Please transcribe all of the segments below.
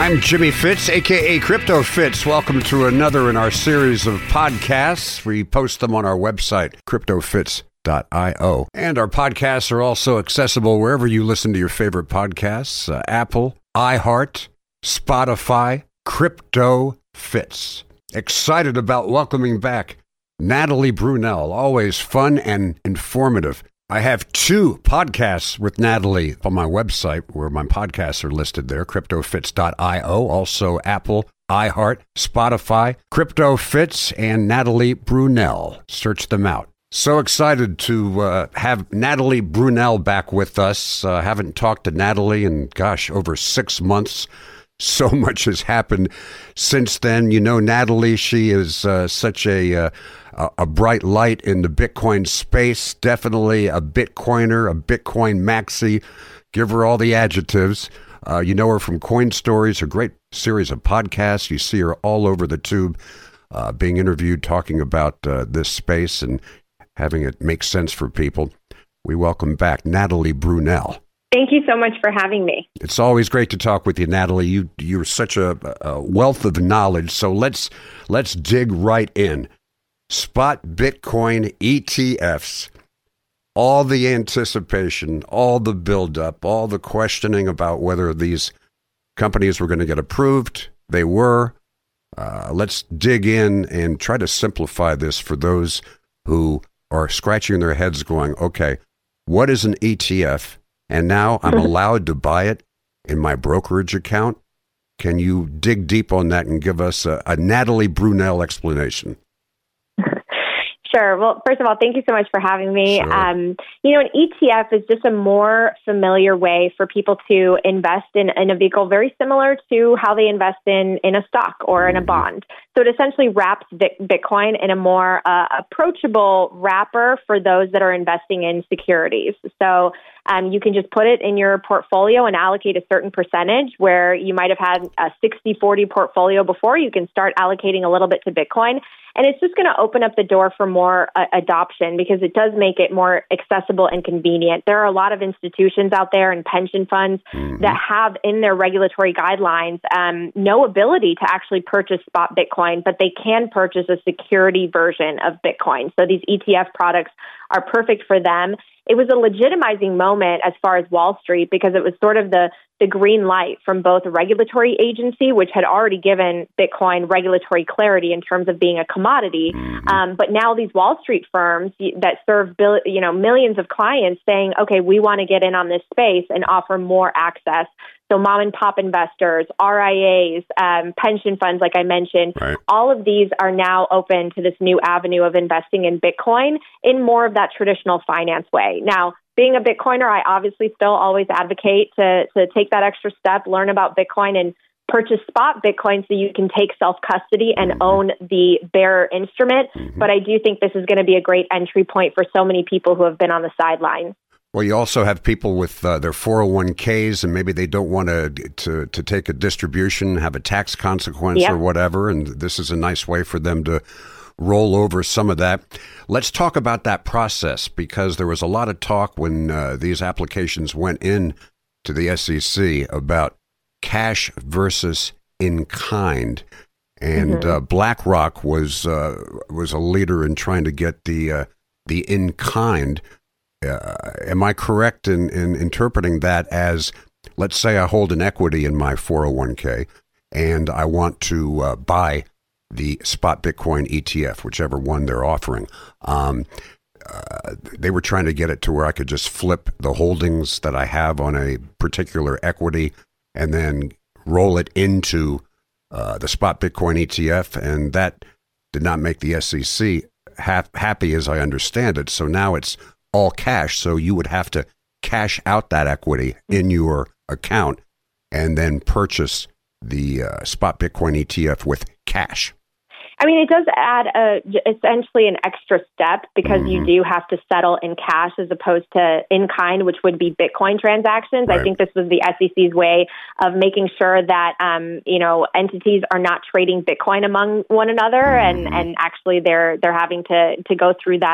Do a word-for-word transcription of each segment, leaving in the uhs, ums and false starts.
I'm Jimmy Fitz, a k a. Crypto Fitz. Welcome to another in our series of podcasts. We post them on our website, crypto fitz dot io. And our podcasts are also accessible wherever you listen to your favorite podcasts, uh, Apple, iHeart, Spotify, Crypto Fitz. Excited about welcoming back Natalie Brunell, always fun and informative. I have two podcasts with Natalie on my website where my podcasts are listed there, crypto fitz dot io, also Apple, iHeart, Spotify, Crypto Fitz, and Natalie Brunell. Search them out. So excited to uh, have Natalie Brunell back with us. Uh, haven't talked to Natalie in, gosh, over six months. So much has happened since then. You know, Natalie, she is uh, such a, uh, a bright light in the Bitcoin space. Definitely a Bitcoiner, a Bitcoin maxi. Give her all the adjectives. Uh, you know her from Coin Stories, a great series of podcasts. You see her all over the tube uh, being interviewed, talking about uh, this space and having it make sense for people. We welcome back Natalie Brunell. Thank you so much for having me. It's always great to talk with you, Natalie. You you're such a, a wealth of knowledge. So let's let's dig right in. Spot Bitcoin E T Fs. All the anticipation, all the buildup, all the questioning about whether these companies were going to get approved. They were. Uh, let's dig in and try to simplify this for those who are scratching their heads going, okay, what is an E T F? And now I'm allowed to buy it in my brokerage account. Can you dig deep on that and give us a, a Natalie Brunell explanation? Sure. Well, first of all, thank you so much for having me. Sure. Um, you know, an E T F is just a more familiar way for people to invest in, in a vehicle very similar to how they invest in, in a stock or in a bond. So it essentially wraps Bitcoin in a more uh, approachable wrapper for those that are investing in securities. So um, you can just put it in your portfolio and allocate a certain percentage where you might have had a sixty forty portfolio before. You can start allocating a little bit to Bitcoin. And it's just going to open up the door for more uh, adoption because it does make it more accessible and convenient. There are a lot of institutions out there and pension funds mm-hmm. that have in their regulatory guidelines um, no ability to actually purchase spot Bitcoin, but they can purchase a security version of Bitcoin. So these E T F products are perfect for them. It was a legitimizing moment as far as Wall Street because it was sort of the, the green light from both a regulatory agency, which had already given Bitcoin regulatory clarity in terms of being a commodity. Um, but now these Wall Street firms that serve bill, you know, millions of clients saying, okay, we want to get in on this space and offer more access. So mom and pop investors, R I As, um, pension funds, like I mentioned, right. all of these are now open to this new avenue of investing in Bitcoin in more of that traditional finance way. Now, being a Bitcoiner, I obviously still always advocate to, to take that extra step, learn about Bitcoin and purchase spot Bitcoin so you can take self-custody and mm-hmm. own the bearer instrument. Mm-hmm. But I do think this is going to be a great entry point for so many people who have been on the sidelines. Well, you also have people with uh, their four oh one k's and maybe they don't want to to to take a distribution, have a tax consequence yep. or whatever, and this is a nice way for them to roll over some of that. Let's talk about that process because there was a lot of talk when uh, these applications went in to the S E C about cash versus in kind, and mm-hmm. uh, BlackRock was uh, was a leader in trying to get the uh, the in kind. Uh, am I correct in, in interpreting that as, let's say I hold an equity in my four oh one k and I want to uh, buy the spot Bitcoin E T F, whichever one they're offering. Um, uh, they were trying to get it to where I could just flip the holdings that I have on a particular equity and then roll it into uh, the spot Bitcoin E T F. And that did not make the S E C ha- happy as I understand it. So now it's all cash, so you would have to cash out that equity in your account and then purchase the uh, spot Bitcoin E T F with cash. I mean, it does add a, essentially an extra step because mm-hmm. you do have to settle in cash as opposed to in kind, which would be Bitcoin transactions. Right. I think this was the S E C's way of making sure that, um, you know, entities are not trading Bitcoin among one another mm-hmm. and, and actually they're they're having to, to go through that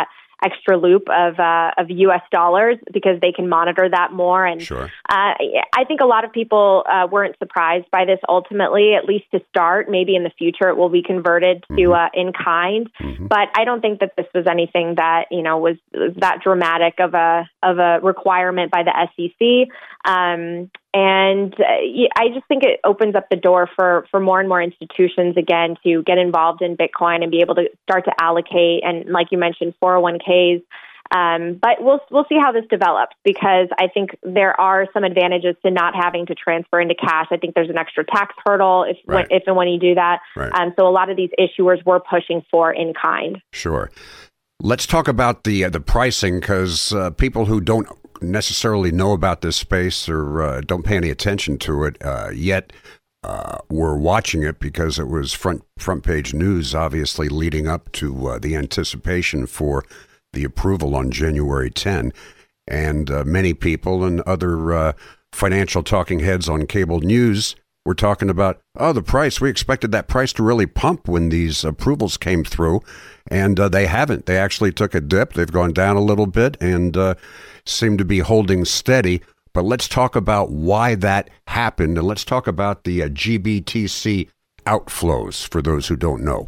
extra loop of uh, of U S dollars because they can monitor that more. And sure. uh, I think a lot of people uh, weren't surprised by this ultimately, at least to start. Maybe in the future it will be converted to Mm-hmm. uh, in kind. Mm-hmm. But I don't think that this was anything that, you know, was, was that dramatic of a of a requirement by the S E C. Um, and uh, I just think it opens up the door for, for more and more institutions, again, to get involved in Bitcoin and be able to start to allocate. And like you mentioned, four oh one k's. Um, but we'll we'll see how this develops, because I think there are some advantages to not having to transfer into cash. I think there's an extra tax hurdle if Right. when, if and when you do that. Right. Um, so a lot of these issuers were pushing for in kind. Sure. Let's talk about the uh, the pricing, because uh, people who don't necessarily know about this space or uh, don't pay any attention to it uh, yet uh, were watching it because it was front front page news, obviously leading up to uh, the anticipation for the approval on January tenth. And uh, many people and other uh, financial talking heads on cable news were talking about, oh, the price. We expected that price to really pump when these approvals came through, and uh, they haven't. They actually took a dip. They've gone down a little bit and uh, seem to be holding steady. But let's talk about why that happened, and let's talk about the uh, G B T C outflows for those who don't know.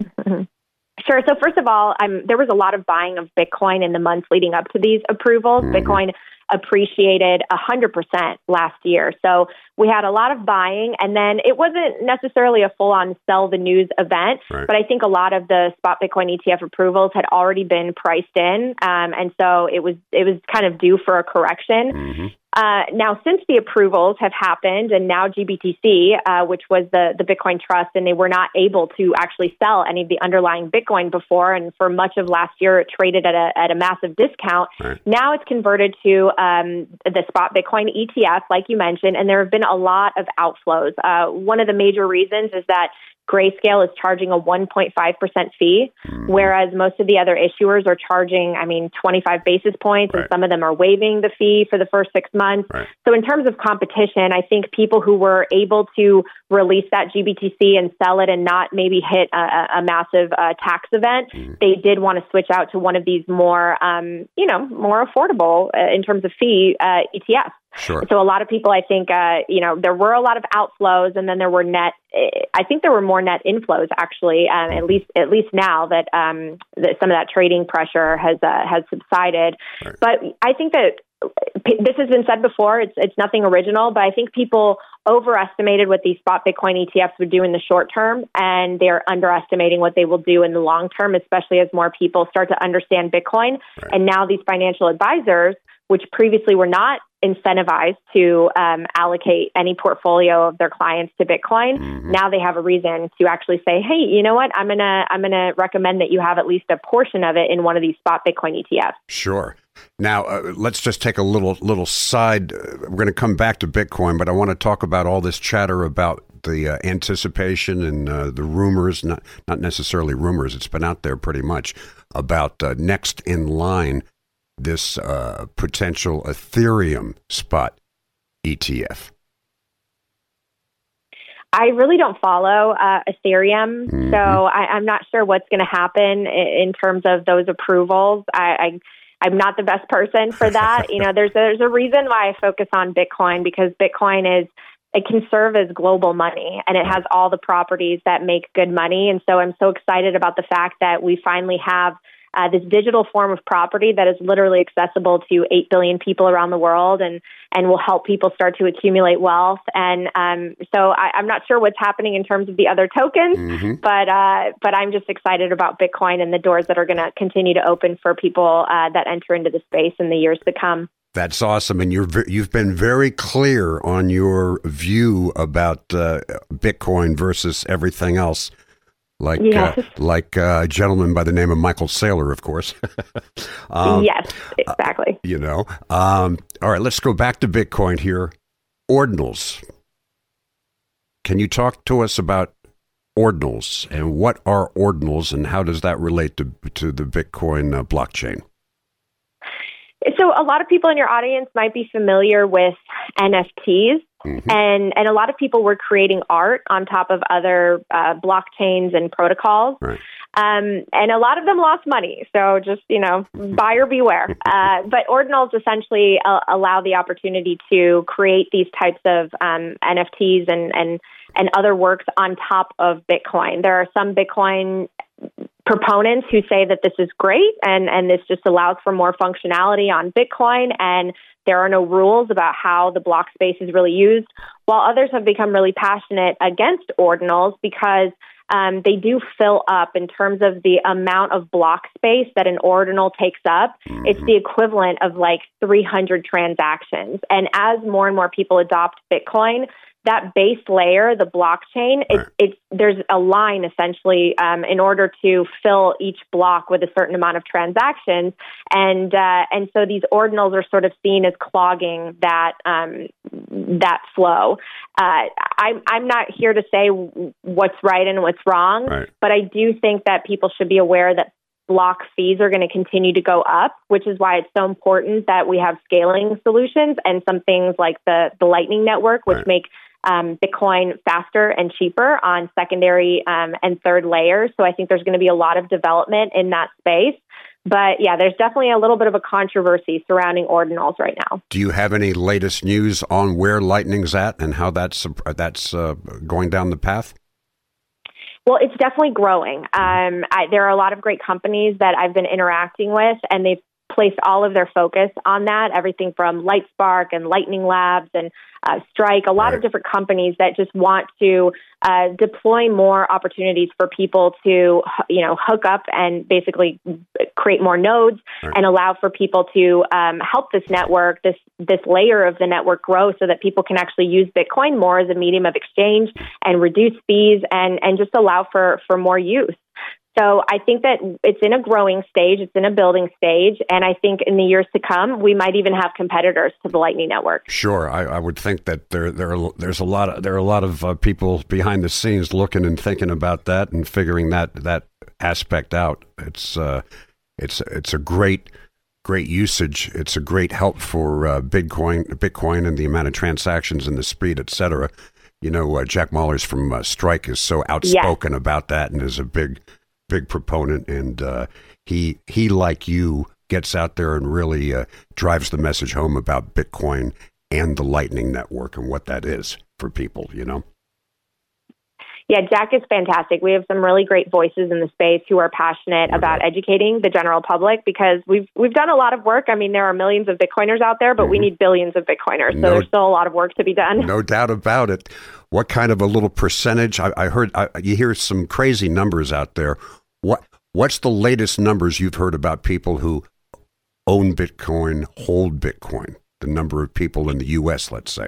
Sure. So first of all, um, there was a lot of buying of Bitcoin in the months leading up to these approvals. Mm-hmm. Bitcoin appreciated one hundred percent last year. So we had a lot of buying, and then it wasn't necessarily a full-on sell the news event, right. but I think a lot of the spot Bitcoin E T F approvals had already been priced in, um, and so it was it was kind of due for a correction. Mm-hmm. Uh, now, since the approvals have happened, and now G B T C, uh, which was the, the Bitcoin Trust, and they were not able to actually sell any of the underlying Bitcoin before, and for much of last year it traded at a at a massive discount. Right. Now it's converted to um, the spot Bitcoin E T F, like you mentioned, and there have been a lot of outflows. Uh, one of the major reasons is that Grayscale is charging a one point five percent fee, mm-hmm. whereas most of the other issuers are charging, I mean, twenty-five basis points, right. and some of them are waiving the fee for the first six months. Right. So in terms of competition, I think people who were able to release that G B T C and sell it and not maybe hit a, a massive uh, tax event, mm-hmm. they did want to switch out to one of these more, um, you know, more affordable uh, in terms of fee uh, E T Fs. Sure. So a lot of people, I think, uh, you know, there were a lot of outflows, and then there were net. I think there were more net inflows, actually. Um, at least, at least now that, um, that some of that trading pressure has uh, has subsided. Right. But I think that this has been said before. It's it's nothing original, but I think people overestimated what these spot Bitcoin E T Fs would do in the short term, and they're underestimating what they will do in the long term, especially as more people start to understand Bitcoin. Right. And now these financial advisors, which previously were not incentivized to um, allocate any portfolio of their clients to Bitcoin, mm-hmm. now they have a reason to actually say, "Hey, you know what? I'm gonna I'm gonna recommend that you have at least a portion of it in one of these spot Bitcoin E T Fs." Sure. Now uh, let's just take a little little side. Uh, we're going to come back to Bitcoin, but I want to talk about all this chatter about the uh, anticipation and uh, the rumors. Not not necessarily rumors. It's been out there pretty much about uh, next in line. This uh, potential Ethereum spot E T F. I really don't follow uh, Ethereum, mm-hmm. so I, I'm not sure what's going to happen in, in terms of those approvals. I, I, I'm not the best person for that. you know, there's there's a reason why I focus on Bitcoin, because Bitcoin is it can serve as global money, and it has all the properties that make good money. And so I'm so excited about the fact that we finally have Uh, this digital form of property that is literally accessible to eight billion people around the world, and, and will help people start to accumulate wealth. And um, so I, I'm not sure what's happening in terms of the other tokens, mm-hmm. but uh, but I'm just excited about Bitcoin and the doors that are going to continue to open for people uh, that enter into the space in the years to come. That's awesome. And you're, you've been very clear on your view about uh, Bitcoin versus everything else. Like yes. uh, like uh, a gentleman by the name of Michael Saylor, of course. um, yes, exactly. Uh, you know. Um, all right, let's go back to Bitcoin here. Ordinals. Can you talk to us about ordinals, and what are ordinals, and how does that relate to to the Bitcoin uh, blockchain? So a lot of people in your audience might be familiar with N F Ts. Mm-hmm. And and a lot of people were creating art on top of other uh, blockchains and protocols. Right. Um, and a lot of them lost money. So just, you know, buyer beware. Uh, but ordinals essentially uh, allow the opportunity to create these types of um, N F Ts and, and, and other works on top of Bitcoin. There are some Bitcoin proponents who say that this is great and, and this just allows for more functionality on Bitcoin, and there are no rules about how the block space is really used, while others have become really passionate against ordinals because um, they do fill up in terms of the amount of block space that an ordinal takes up. Mm-hmm. It's the equivalent of like three hundred transactions. And as more and more people adopt Bitcoin, that base layer, the blockchain, it, right. it's there's a line essentially um, in order to fill each block with a certain amount of transactions, and uh, and so these ordinals are sort of seen as clogging that um, that flow. Uh, I'm I'm not here to say what's right and what's wrong, right. but I do think that people should be aware that block fees are going to continue to go up, which is why it's so important that we have scaling solutions and some things like the the Lightning Network, which right. make Um, Bitcoin faster and cheaper on secondary um, and third layers. So I think there's going to be a lot of development in that space. But yeah, there's definitely a little bit of a controversy surrounding ordinals right now. Do you have any latest news on where Lightning's at and how that's uh, that's uh, going down the path? Well, it's definitely growing. Um, I, there are a lot of great companies that I've been interacting with, and they've placed all of their focus on that, everything from Lightspark and Lightning Labs and uh, Strike, a lot right. of different companies that just want to uh, deploy more opportunities for people to, you know, hook up and basically create more nodes right. and allow for people to um, help this network, this this layer of the network grow so that people can actually use Bitcoin more as a medium of exchange and reduce fees and, and just allow for, for more use. So I think that it's in a growing stage, it's in a building stage, and I think in the years to come, we might even have competitors to the Lightning Network. Sure, I, I would think that there there are, there's a lot of, there are a lot of uh, people behind the scenes looking and thinking about that and figuring that that aspect out. It's uh, it's it's a great great usage. It's a great help for uh, Bitcoin, Bitcoin, and the amount of transactions and the speed, et cetera. You know, uh, Jack Mallers from uh, Strike is so outspoken yes. about that and is a big. big proponent, and uh, he he like you gets out there and really uh, drives the message home about Bitcoin and the Lightning Network and what that is for people, you know? Yeah, Jack is fantastic. We have some really great voices in the space who are passionate okay. about educating the general public because we've we've done a lot of work. I mean, there are millions of Bitcoiners out there, but mm-hmm. we need billions of Bitcoiners. So no, there's still a lot of work to be done. No doubt about it. What kind of a little percentage? I, I heard I, you hear some crazy numbers out there. What what's the latest numbers you've heard about people who own Bitcoin, hold Bitcoin? The number of people in the U S, let's say.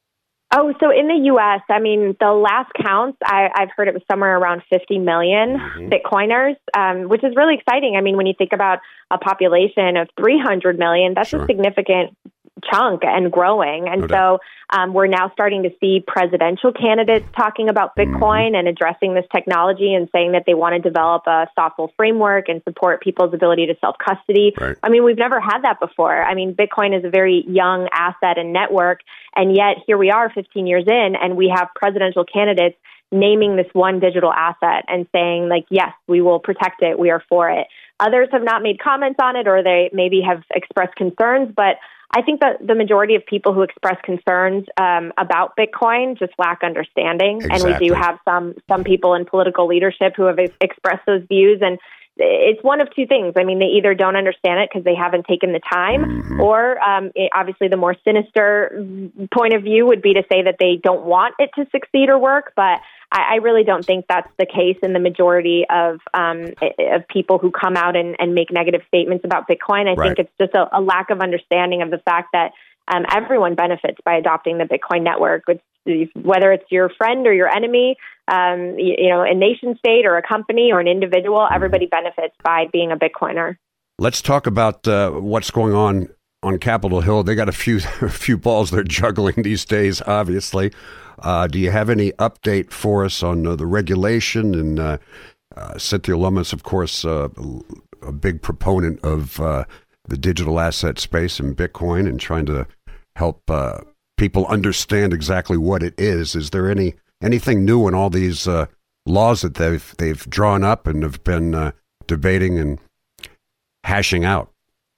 Oh, so in the U S, I mean, the last counts, I, I've heard it was somewhere around fifty million mm-hmm. Bitcoiners, um, which is really exciting. I mean, when you think about a population of three hundred million, that's sure. a significant chunk and growing. And no so um, we're now starting to see presidential candidates talking about Bitcoin mm-hmm. and addressing this technology and saying that they want to develop a thoughtful framework and support people's ability to self-custody. Right. I mean, we've never had that before. I mean, Bitcoin is a very young asset and network, and yet here we are fifteen years in, and we have presidential candidates naming this one digital asset and saying, like, yes, we will protect it, we are for it. Others have not made comments on it, or they maybe have expressed concerns, but I think that the majority of people who express concerns um, about Bitcoin just lack understanding. Exactly. And we do have some some people in political leadership who have expressed those views. And it's one of two things. I mean, they either don't understand it because they haven't taken the time, mm-hmm. or um, it, obviously the more sinister point of view would be to say that they don't want it to succeed or work. But I, I really don't think that's the case in the majority of um, of people who come out and, and make negative statements about Bitcoin. I right. think it's just a, a lack of understanding of the fact that um, everyone benefits by adopting the Bitcoin network. It's, whether it's your friend or your enemy, um, you, you know, a nation state or a company or an individual, everybody benefits by being a Bitcoiner. Let's talk about uh, what's going on on Capitol Hill. They got a few a few balls they're juggling these days, obviously. Uh, do you have any update for us on uh, the regulation? And uh, uh, Cynthia Lummis, of course, uh, a big proponent of uh, the digital asset space and Bitcoin and trying to help uh, people understand exactly what it is. Is there any anything new in all these uh, laws that they've they've drawn up and have been uh, debating and hashing out?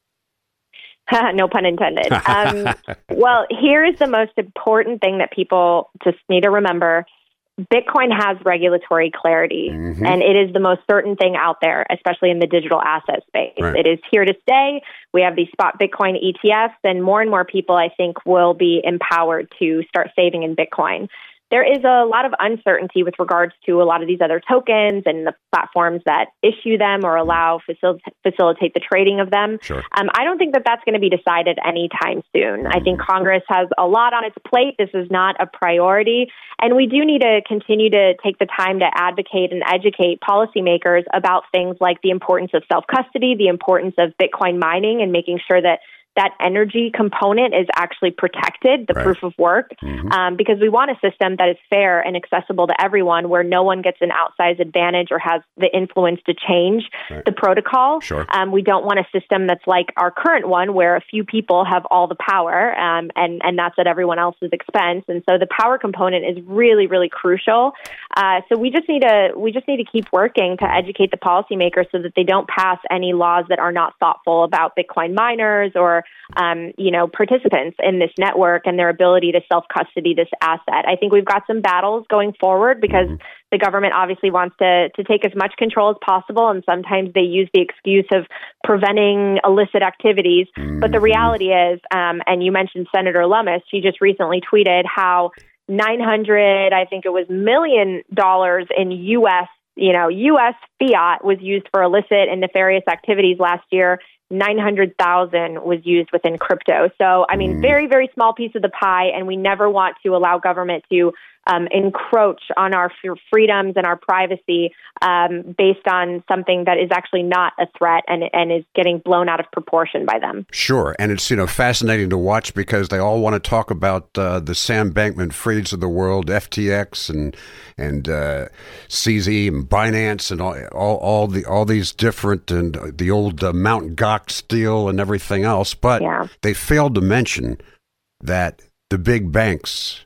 No pun intended. Um, well, here is the most important thing that people just need to remember. Bitcoin has regulatory clarity, mm-hmm. and it is the most certain thing out there, especially in the digital asset space. Right. It is here to stay. We have these spot Bitcoin E T Fs, and more and more people, I think, will be empowered to start saving in Bitcoin. There is a lot of uncertainty with regards to a lot of these other tokens and the platforms that issue them or allow facil- facilitate the trading of them. Sure. Um, I don't think that that's going to be decided anytime soon. Mm-hmm. I think Congress has a lot on its plate. This is not a priority. And we do need to continue to take the time to advocate and educate policymakers about things like the importance of self-custody, the importance of Bitcoin mining, and making sure that that energy component is actually protected, the right. proof of work, mm-hmm. um, because we want a system that is fair and accessible to everyone, where no one gets an outsized advantage or has the influence to change right. the protocol. Sure. Um, we don't want a system that's like our current one, where a few people have all the power, um, and, and that's at everyone else's expense. And so the power component is really, really crucial. Uh, so we just need to we just need to keep working to educate the policymakers so that they don't pass any laws that are not thoughtful about Bitcoin miners or Um, you know, participants in this network and their ability to self-custody this asset. I think we've got some battles going forward because mm-hmm. the government obviously wants to, to take as much control as possible, and sometimes they use the excuse of preventing illicit activities. Mm-hmm. But the reality is, um, and you mentioned Senator Lummis, she just recently tweeted how nine hundred, I think it was million dollars in U S, you know, U S fiat was used for illicit and nefarious activities last year. nine hundred thousand was used within crypto. So, I mean, very, very small piece of the pie, and we never want to allow government to um, encroach on our f- freedoms and our privacy um, based on something that is actually not a threat and, and is getting blown out of proportion by them. Sure. And it's, you know, fascinating to watch because they all want to talk about uh, the Sam Bankman-Frieds of the world, F T X and and uh, C Z and Binance and all, all, all the all these different and the old uh, Mount Gox deal and everything else. But yeah. they failed to mention that the big banks,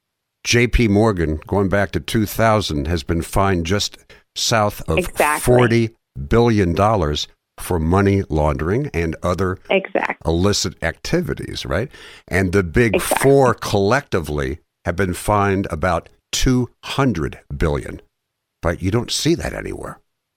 J P Morgan, going back to two thousand, has been fined just south of exactly. forty billion dollars for money laundering and other exactly. illicit activities, right? And the big exactly. four collectively have been fined about two hundred billion dollars. But you don't see that anywhere.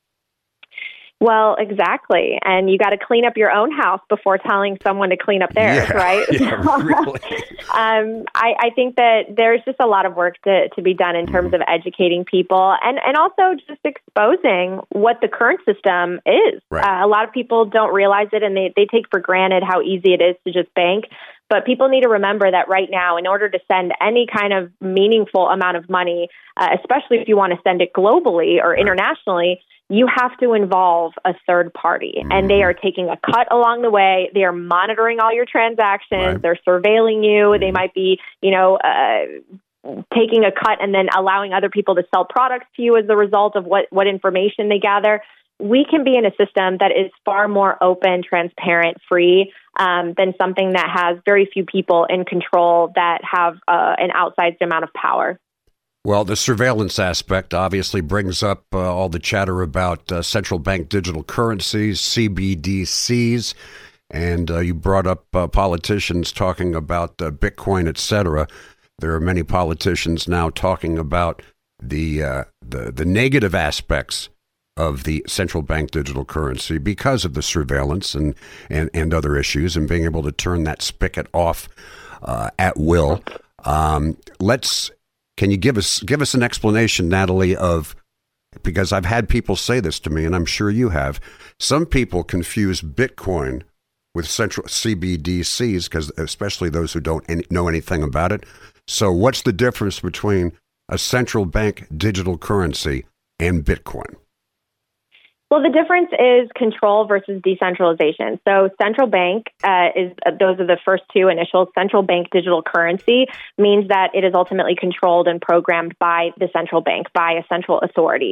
Well, exactly. And you got to clean up your own house before telling someone to clean up theirs, yeah, right? Yeah, really. um, I, I think that there's just a lot of work to, to be done in terms mm. of educating people and, and also just exposing what the current system is. Right. Uh, a lot of people don't realize it, and they, they take for granted how easy it is to just bank. But people need to remember that right now, in order to send any kind of meaningful amount of money, uh, especially if you want to send it globally or right. internationally, you have to involve a third party, mm-hmm. and they are taking a cut along the way. They are monitoring all your transactions. Right. They're surveilling you. Mm-hmm. They might be, you know, uh, taking a cut and then allowing other people to sell products to you as a result of what, what information they gather. We can be in a system that is far more open, transparent, free um, than something that has very few people in control that have uh, an outsized amount of power. Well, the surveillance aspect obviously brings up uh, all the chatter about uh, central bank digital currencies, C B D Cs, and uh, you brought up uh, politicians talking about uh, Bitcoin, et cetera. There are many politicians now talking about the, uh, the the negative aspects of the central bank digital currency because of the surveillance and, and, and other issues and being able to turn that spigot off uh, at will. Um, let's... Can you give us give us an explanation, Natalie, of, because I've had people say this to me, and I'm sure you have, some people confuse Bitcoin with central C B D Cs, because especially those who don't any, know anything about it. So what's the difference between a central bank digital currency and Bitcoin? Well, the difference is control versus decentralization. So central bank uh, is uh, those are the first two initials. Central bank digital currency means that it is ultimately controlled and programmed by the central bank, by a central authority.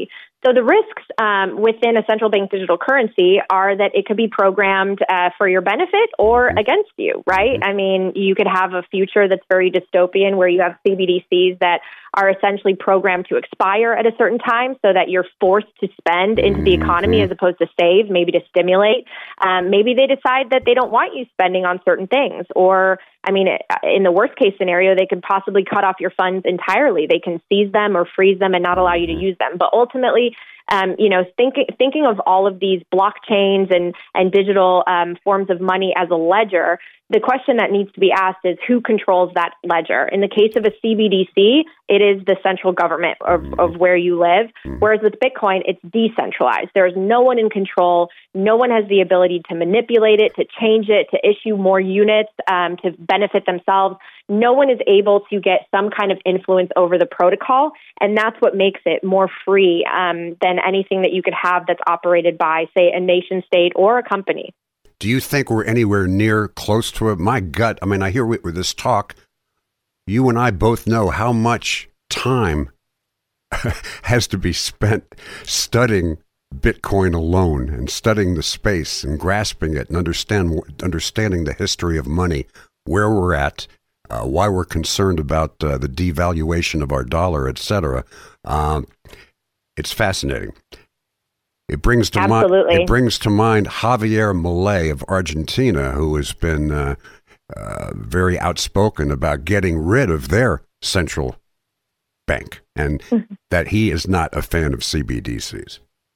So the risks um, within a central bank digital currency are that it could be programmed uh, for your benefit or against you, right? I mean, you could have a future that's very dystopian where you have C B D Cs that are essentially programmed to expire at a certain time so that you're forced to spend into the economy as opposed to save, maybe to stimulate. Um, maybe they decide that they don't want you spending on certain things. Or, I mean, in the worst case scenario, they could possibly cut off your funds entirely. They can seize them or freeze them and not allow you to use them. But ultimately, Um, you know, thinking thinking of all of these blockchains and and digital um, forms of money as a ledger, the question that needs to be asked is who controls that ledger. In the case of a C B D C, it is the central government of, of where you live, whereas with Bitcoin, it's decentralized. There is no one in control. No one has the ability to manipulate it, to change it, to issue more units, um, to benefit themselves. No one is able to get some kind of influence over the protocol, and that's what makes it more free um, than anything that you could have that's operated by, say, a nation state or a company. Do you think we're anywhere near close to it? My gut, I mean, I hear with this talk, you and I both know how much time has to be spent studying Bitcoin alone and studying the space and grasping it and understand understanding the history of money, where we're at, uh, why we're concerned about uh, the devaluation of our dollar, et cetera. Um, it's fascinating. It brings to mind. It brings to mind Javier Milei of Argentina, who has been uh, uh, very outspoken about getting rid of their central bank, and mm-hmm. that he is not a fan of C B D Cs.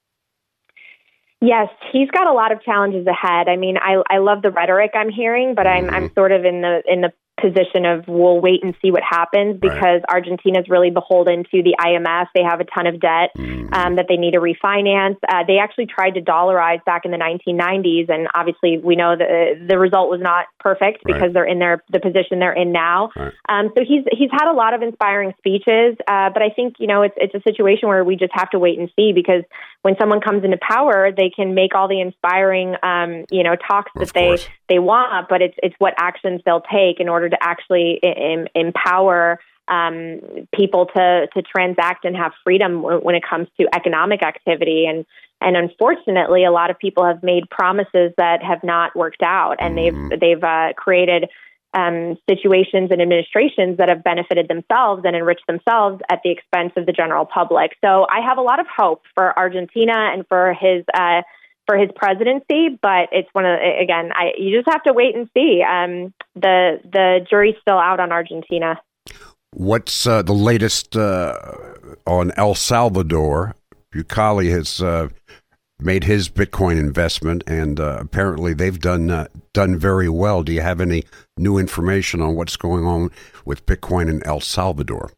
Yes, he's got a lot of challenges ahead. I mean, I I love the rhetoric I'm hearing, but I'm mm-hmm. I'm sort of in the in the position of we'll wait and see what happens because right. Argentina is really beholden to the I M F. They have a ton of debt mm-hmm. um, that they need to refinance. Uh, they actually tried to dollarize back in the nineteen nineties, and obviously we know that the result was not perfect because right. they're in their the position they're in now. Right. Um, so he's he's had a lot of inspiring speeches, uh, but I think you know it's it's a situation where we just have to wait and see because when someone comes into power, they can make all the inspiring um, you know talks that they they want, but it's it's what actions they'll take in order to actually em- empower um, people to to transact and have freedom w- when it comes to economic activity. And and unfortunately, a lot of people have made promises that have not worked out, and mm-hmm. they've they've uh, created um, situations and administrations that have benefited themselves and enriched themselves at the expense of the general public. So I have a lot of hope for Argentina and for his. Uh, for his presidency, but it's one of the, again, I you just have to wait and see. Um, the the jury's still out on Argentina. What's uh, the latest uh, on El Salvador? Bukele has uh, made his Bitcoin investment, and uh, apparently they've done uh, done very well. Do you have any new information on what's going on with Bitcoin in El Salvador?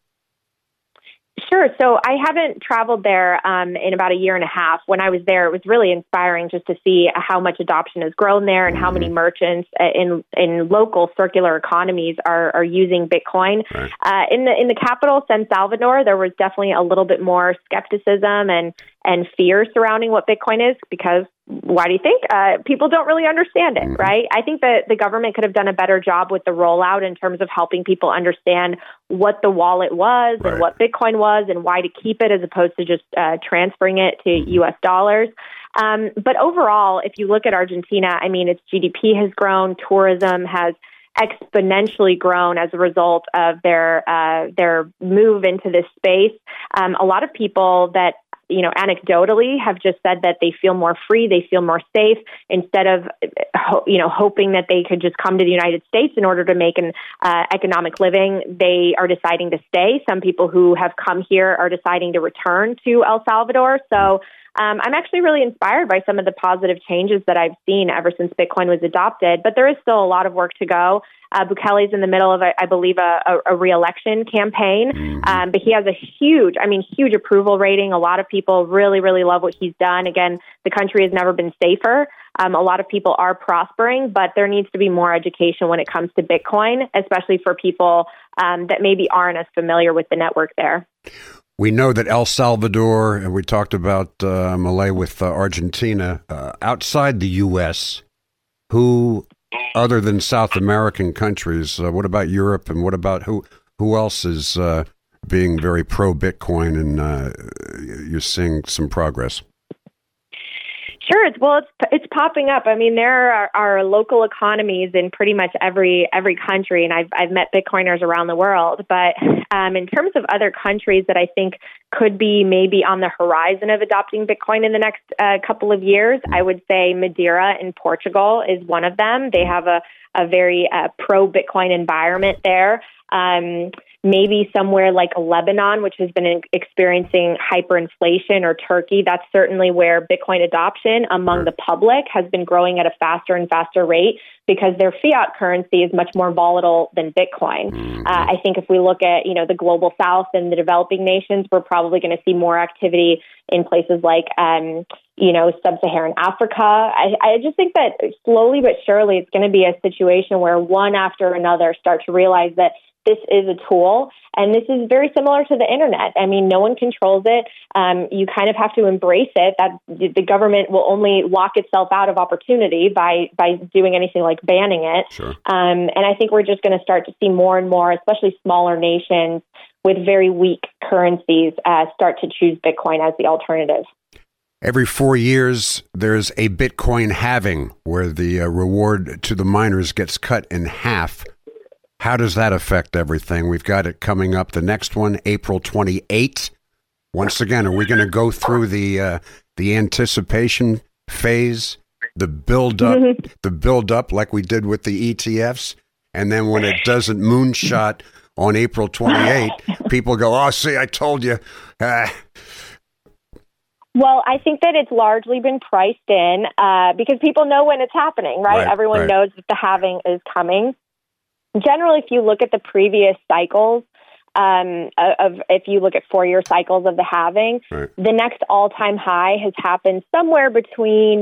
Sure. So I haven't traveled there um, in about a year and a half. When I was there, it was really inspiring just to see how much adoption has grown there and how many merchants in in local circular economies are, are using Bitcoin. Right. Uh, in the in the capital, San Salvador, there was definitely a little bit more skepticism and and fear surrounding what Bitcoin is because why do you think? Uh, people don't really understand it, right? I think that the government could have done a better job with the rollout in terms of helping people understand what the wallet was right. and what Bitcoin was and why to keep it as opposed to just uh, transferring it to U S dollars. Um, but overall, if you look at Argentina, I mean, its G D P has grown, tourism has exponentially grown as a result of their uh, their move into this space. Um, a lot of people that you know, anecdotally have just said that they feel more free, they feel more safe instead of, you know, hoping that they could just come to the United States in order to make an uh, economic living. They are deciding to stay. Some people who have come here are deciding to return to El Salvador. So um, I'm actually really inspired by some of the positive changes that I've seen ever since Bitcoin was adopted, but there is still a lot of work to go. Uh, Bukele's in the middle of, a, I believe, a, a, a re-election campaign, um, but he has a huge, I mean, huge approval rating. A lot of people really, really love what he's done. Again, the country has never been safer. Um, a lot of people are prospering, but there needs to be more education when it comes to Bitcoin, especially for people um, that maybe aren't as familiar with the network there. We know that El Salvador, and we talked about uh, Milei with uh, Argentina, uh, outside the U S, who... Other than South American countries, uh, what about Europe, and what about who who else is uh, being very pro-Bitcoin, and uh, you're seeing some progress. Sure. It's, well, it's it's popping up. I mean, there are, are local economies in pretty much every every country, and I've I've met Bitcoiners around the world. But um, in terms of other countries that I think could be maybe on the horizon of adopting Bitcoin in the next uh, couple of years, I would say Madeira in Portugal is one of them. They have a a very uh, pro-Bitcoin environment there. Um, maybe somewhere like Lebanon, which has been experiencing hyperinflation, or Turkey. That's certainly where Bitcoin adoption among the public has been growing at a faster and faster rate because their fiat currency is much more volatile than Bitcoin. Uh, I think if we look at, you know, the global South and the developing nations, we're probably going to see more activity in places like, um, you know, sub-Saharan Africa. I, I just think that slowly but surely it's going to be a situation where one after another start to realize that this is a tool, and this is very similar to the internet. I mean, no one controls it. Um, you kind of have to embrace it. That the government will only lock itself out of opportunity by by doing anything like banning it. Sure. Um, and I think we're just going to start to see more and more, especially smaller nations with very weak currencies, uh, start to choose Bitcoin as the alternative. Every four years, there's a Bitcoin halving where the uh, reward to the miners gets cut in half. How does that affect everything? We've got it coming up. The next one, April twenty-eighth. Once again, are we going to go through the uh, the anticipation phase, the build up, the build up like we did with the E T Fs, and then when it doesn't moonshot on April twenty-eighth, people go, "Oh, see, I told you." Uh, Well, I think that it's largely been priced in uh, because people know when it's happening, right? Right, Everyone right. knows that the halving is coming. Generally, if you look at the previous cycles, um, of if you look at four-year cycles of the halving, Right. the next all-time high has happened somewhere between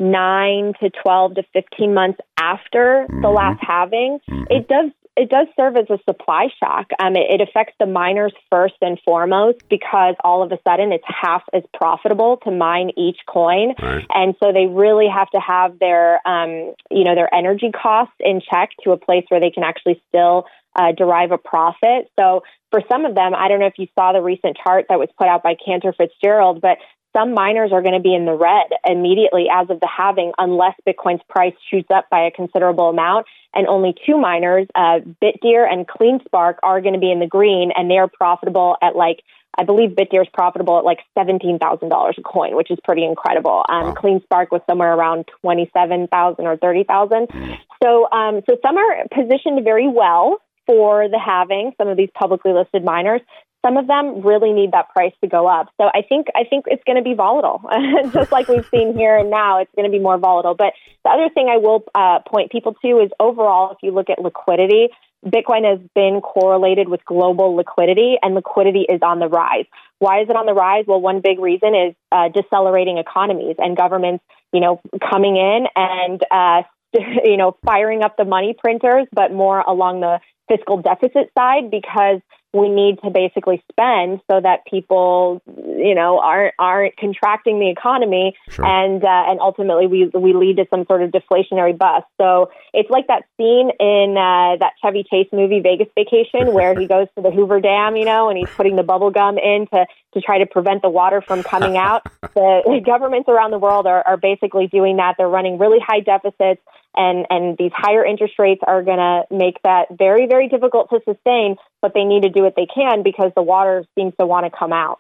nine to twelve to fifteen months after the Mhm. last halving. Mhm. It does it does serve as a supply shock. Um, it, it affects the miners first and foremost because all of a sudden it's half as profitable to mine each coin. Right. And so they really have to have their, um, you know, their energy costs in check to a place where they can actually still uh, derive a profit. So for some of them, I don't know if you saw the recent chart that was put out by Cantor Fitzgerald, but some miners are going to be in the red immediately as of the halving unless Bitcoin's price shoots up by a considerable amount. And only two miners, uh, BitDeer and CleanSpark, are going to be in the green, and they are profitable at like, I believe BitDeer is profitable at like seventeen thousand dollars a coin, which is pretty incredible. Um, Wow. CleanSpark was somewhere around twenty-seven thousand or thirty thousand. So, um, so some are positioned very well for the halving, some of these publicly listed miners. Some of them really need that price to go up. So I think I think it's going to be volatile, just like we've seen here and now. It's going to be more volatile. But the other thing I will uh, point people to is overall, if you look at liquidity, Bitcoin has been correlated with global liquidity, and liquidity is on the rise. Why is it on the rise? Well, one big reason is uh, decelerating economies and governments, you know, coming in and uh, you know firing up the money printers, but more along the fiscal deficit side because we need to basically spend so that people, you know, aren't aren't contracting the economy, Sure. and uh, and ultimately we we lead to some sort of deflationary bust. So it's like that scene in uh, that Chevy Chase movie Vegas Vacation where he goes to the Hoover Dam, you know, and he's putting the bubble gum in to to try to prevent the water from coming out. The governments around the world are, are basically doing that. They're running really high deficits. And and these higher interest rates are going to make that very, very difficult to sustain, but they need to do what they can because the water seems to want to come out.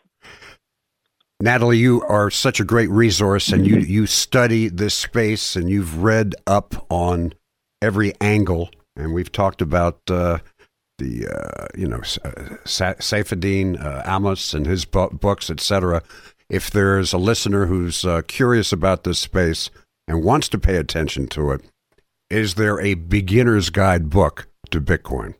Natalie, you are such a great resource, and you, you study this space, and you've read up on every angle, and we've talked about uh, the, uh, you know, Sa- Saifedean uh, Amos and his bu- books, et cetera. If there's a listener who's uh, curious about this space and wants to pay attention to it, is there a beginner's guide book to Bitcoin?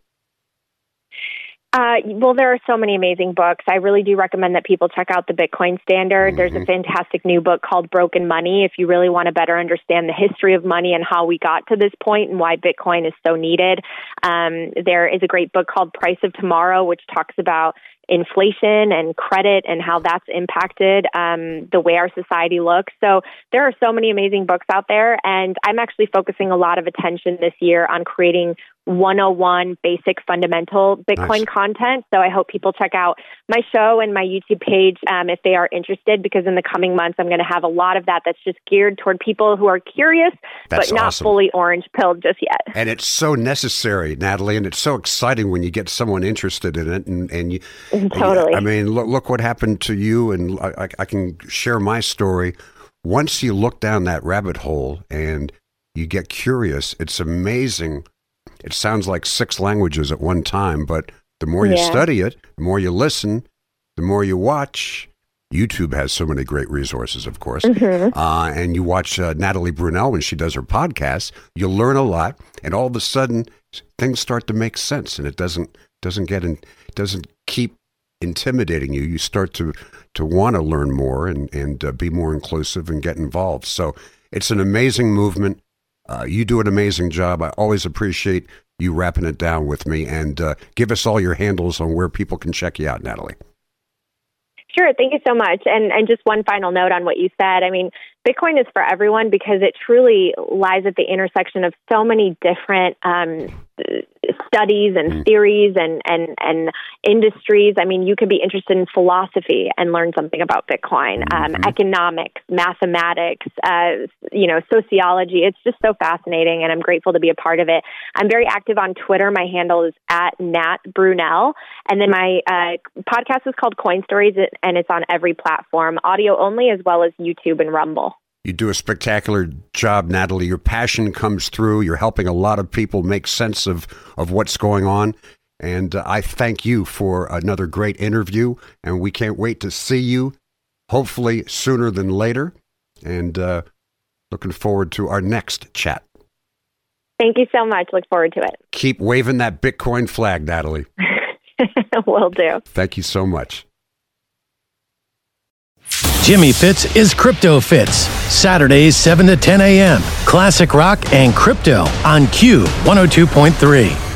Uh, well, there are so many amazing books. I really do recommend that people check out the Bitcoin Standard. Mm-hmm. There's a fantastic new book called Broken Money if you really want to better understand the history of money and how we got to this point and why Bitcoin is so needed. Um, there is a great book called Price of Tomorrow, which talks about inflation and credit and how that's impacted um, the way our society looks. So there are so many amazing books out there, and I'm actually focusing a lot of attention this year on creating one oh one basic fundamental Bitcoin Nice. content. So I hope people check out my show and my YouTube page um, if they are interested, because in the coming months, I'm going to have a lot of that that's just geared toward people who are curious, That's but not awesome. fully orange pilled just yet. And it's so necessary, Natalie, and it's so exciting when you get someone interested in it. And, and you, Totally. I mean, look, look what happened to you, and I, I can share my story. Once you look down that rabbit hole and you get curious, it's amazing. It sounds like six languages at one time, but the more you Yeah. study it, the more you listen, the more you watch. YouTube has so many great resources, of course. Mm-hmm. Uh, and you watch uh, Natalie Brunell when she does her podcast, you learn a lot, and all of a sudden things start to make sense, and it doesn't doesn't get in, doesn't keep intimidating you. You start to to want to learn more and and uh, be more inclusive and get involved. So it's an amazing movement. Uh, you do an amazing job. I always appreciate you wrapping it down with me, and uh, give us all your handles on where people can check you out, Natalie. Sure. Thank you so much. And and just one final note on what you said. I mean, Bitcoin is for everyone because it truly lies at the intersection of so many different um, studies and Mm. theories and, and, and industries. I mean, you could be interested in philosophy and learn something about Bitcoin, um, Mhm. economics, mathematics, uh, you know, sociology. It's just so fascinating, and I'm grateful to be a part of it. I'm very active on Twitter. My handle is at Nat Brunell. And then my uh, podcast is called Coin Stories, and it's on every platform, audio only, as well as YouTube and Rumble. You do a spectacular job, Natalie. Your passion comes through. You're helping a lot of people make sense of, of what's going on. And uh, I thank you for another great interview. And we can't wait to see you, hopefully sooner than later. And uh, looking forward to our next chat. Thank you so much. Look forward to it. Keep waving that Bitcoin flag, Natalie. Will do. Thank you so much. Jimmy Fitz is Crypto Fitz, Saturdays seven to ten a.m. Classic rock and crypto on Q one oh two point three.